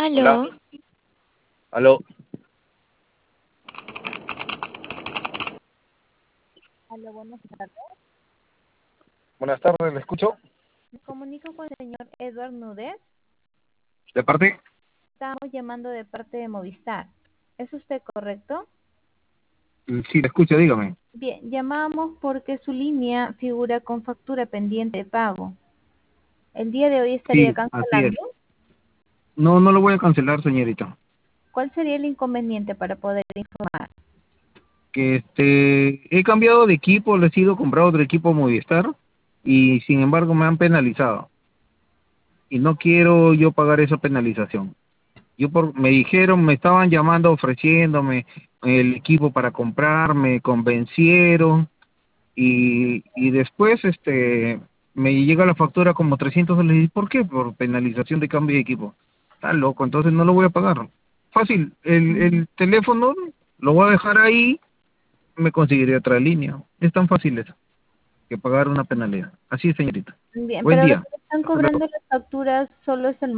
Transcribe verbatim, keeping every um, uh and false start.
Hola, Aló, aló. aló, buenas tardes. Buenas tardes, ¿le escucho? Me comunico con el señor Edward Núñez. ¿De parte? Estamos llamando de parte de Movistar. ¿Es usted correcto? Sí, le escucho, dígame. Bien, llamamos porque su línea figura con factura pendiente de pago. El día de hoy estaría Sí, así es. cancelando. No, no lo voy a cancelar, señorita. ¿Cuál sería el inconveniente para poder informar? Que este, he cambiado de equipo, le he sido comprado otro equipo Movistar y sin embargo me han penalizado. Y no quiero yo pagar esa penalización. Yo por, me dijeron, me estaban llamando ofreciéndome el equipo para comprar, me convencieron y, y después este me llega la factura como trescientos dólares. ¿Y por qué? Por penalización de cambio de equipo. Está loco, entonces no lo voy a pagar. Fácil, el, Mm, el teléfono lo voy a dejar ahí, me conseguiré otra línea. Es tan fácil eso, que pagar una penalidad. Así es, señorita. Bien, Buen pero lo día. que le están Hasta luego. cobrando las facturas solo es el